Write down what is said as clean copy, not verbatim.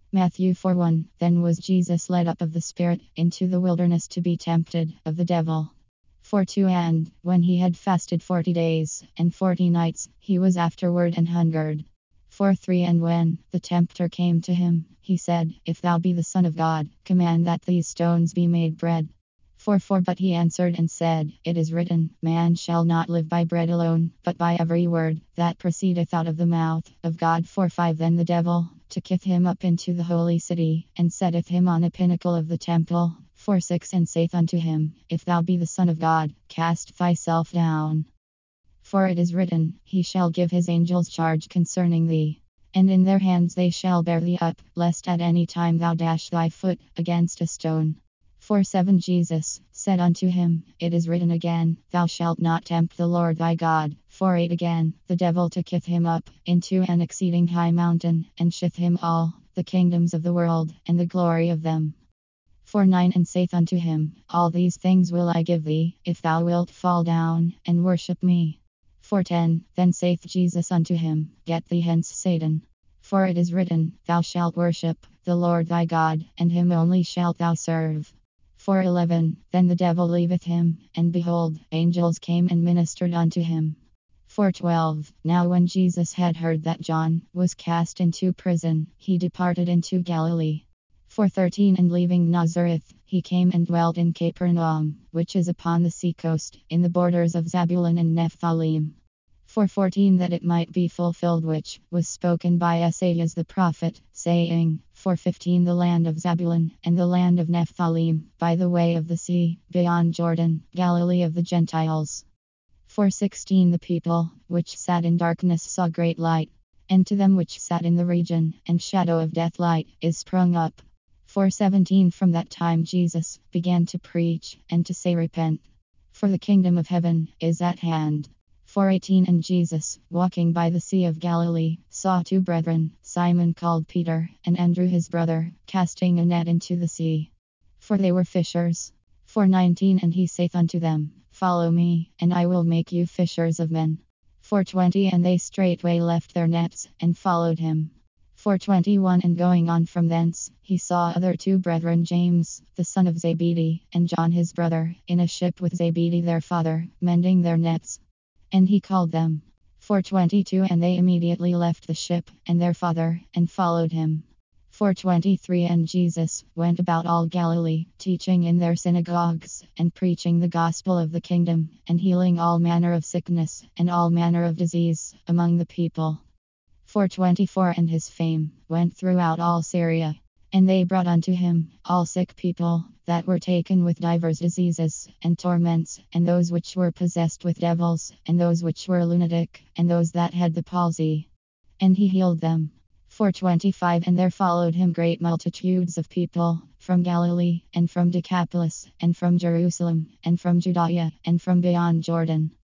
Matthew 4:1. Then was Jesus led up of the Spirit into the wilderness to be tempted of the devil. 4:2. And when he had fasted 40 days and 40 nights, he was afterward and hungered. 4:3. And when the tempter came to him, he said, If thou be the Son of God, command that these stones be made bread. 4:4. But he answered and said, It is written, Man shall not live by bread alone, but by every word that proceedeth out of the mouth of God. 4:5. Then the devil tooketh him up into the holy city, and setteth him on a pinnacle of the temple. 4:6. And saith unto him, If thou be the Son of God, cast thyself down. For it is written, He shall give his angels charge concerning thee, and in their hands they shall bear thee up, lest at any time thou dash thy foot against a stone. 4:7. Jesus said unto him, It is written again, Thou shalt not tempt the Lord thy God. 4:8. Again, the devil tooketh him up into an exceeding high mountain, and showeth him all the kingdoms of the world, and the glory of them. 4:9. And saith unto him, All these things will I give thee, if thou wilt fall down and worship me. 4:10. Then saith Jesus unto him, Get thee hence, Satan. For it is written, Thou shalt worship the Lord thy God, and him only shalt thou serve. 4:11. Then the devil leaveth him, and behold, angels came and ministered unto him. 4:12. Now when Jesus had heard that John was cast into prison, he departed into Galilee. 4:13. And leaving Nazareth, he came and dwelt in Capernaum, which is upon the sea coast, in the borders of Zabulon and Nephthalim. 4:14. That it might be fulfilled which was spoken by Esaias the prophet, saying, 4:15. The land of Zabulon and the land of Nephthalim, by the way of the sea, beyond Jordan, Galilee of the Gentiles. 4:16. The people which sat in darkness saw great light, and to them which sat in the region and shadow of death light is sprung up. 4:17. From that time Jesus began to preach and to say, Repent, for the kingdom of heaven is at hand. 4:18. And Jesus, walking by the sea of Galilee, saw two brethren, Simon called Peter, and Andrew his brother, casting a net into the sea, for they were fishers. 4:19. And he saith unto them, Follow me, and I will make you fishers of men. 4:20. And they straightway left their nets, and followed him. 4:21. And going on from thence, he saw other two brethren, James, the son of Zebedee, and John his brother, in a ship with Zebedee their father, mending their nets. And he called them. 4:22. And they immediately left the ship, and their father, and followed him. 4:23. And Jesus went about all Galilee, teaching in their synagogues, and preaching the gospel of the kingdom, and healing all manner of sickness, and all manner of disease, among the people. 4:24. And his fame went throughout all Syria. And they brought unto him all sick people, that were taken with divers diseases and torments, and those which were possessed with devils, and those which were lunatic, and those that had the palsy. And he healed them. 4:25. And there followed him great multitudes of people, from Galilee, and from Decapolis, and from Jerusalem, and from Judea, and from beyond Jordan.